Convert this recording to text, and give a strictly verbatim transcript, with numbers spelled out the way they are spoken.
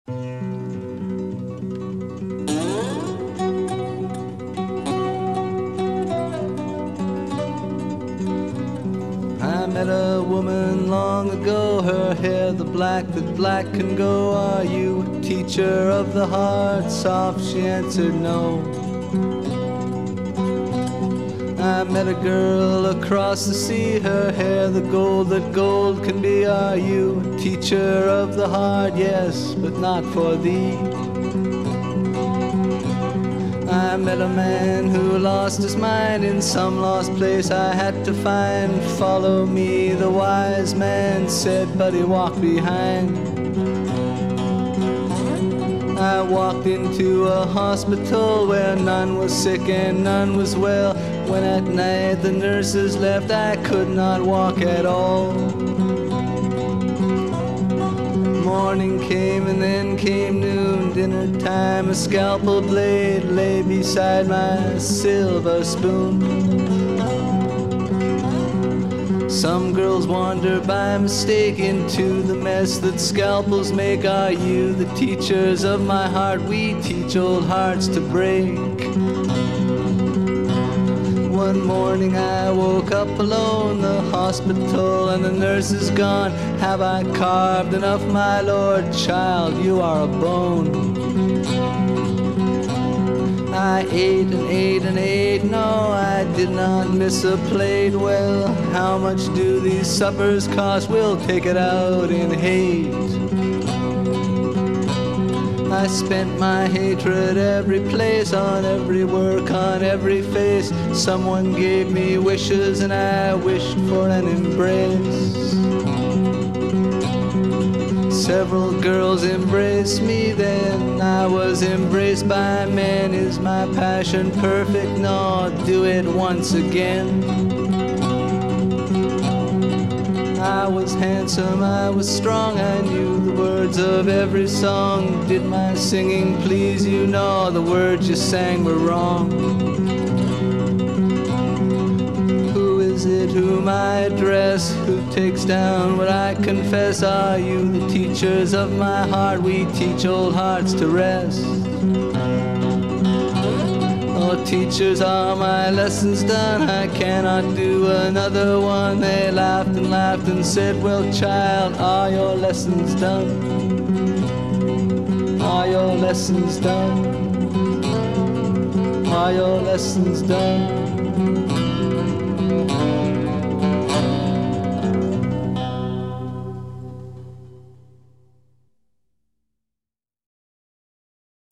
I met a woman long ago, her hair the black that black can go. Are you a teacher of the heart? Soft, she answered no. I met a girl across the sea, her hair the gold that gold can be. Are you a teacher of the heart? Yes, but not for thee. I met a man who lost his mind in some lost place I had to find. Follow me, the wise man said, but he walked behind. I walked into a hospital where none was sick and none was well. When at night the nurses left, I could not walk at all. Morning came and then came noon, dinner time. A scalpel blade lay beside my silver spoon. Some girls wander by mistake into the mess that scalpels make. Are you the teachers of my heart? We teach old hearts to break. One morning I woke up alone, the hospital and the nurse is gone. Have I carved enough, my lord? Child, you are a bone. I ate and ate and ate, no, I did not miss a plate. Well, how much do these suppers cost? We'll take it out in hate. I spent my hatred every place, on every work, on every face. Someone gave me wishes and I wished for an embrace. Several girls embraced me, then I was embraced by men. Is my passion perfect? No, do it once again. I was handsome, I was strong, I knew the words of every song. Did my singing please you? No, the words you sang were wrong. Who is it whom I address? Who takes down what I confess? Are you the teachers of my heart? We teach old hearts to rest. Oh, teachers, are my lessons done? I cannot do another one. They laughed and laughed and said, well, child, are your lessons done? Are your lessons done? Are your lessons done?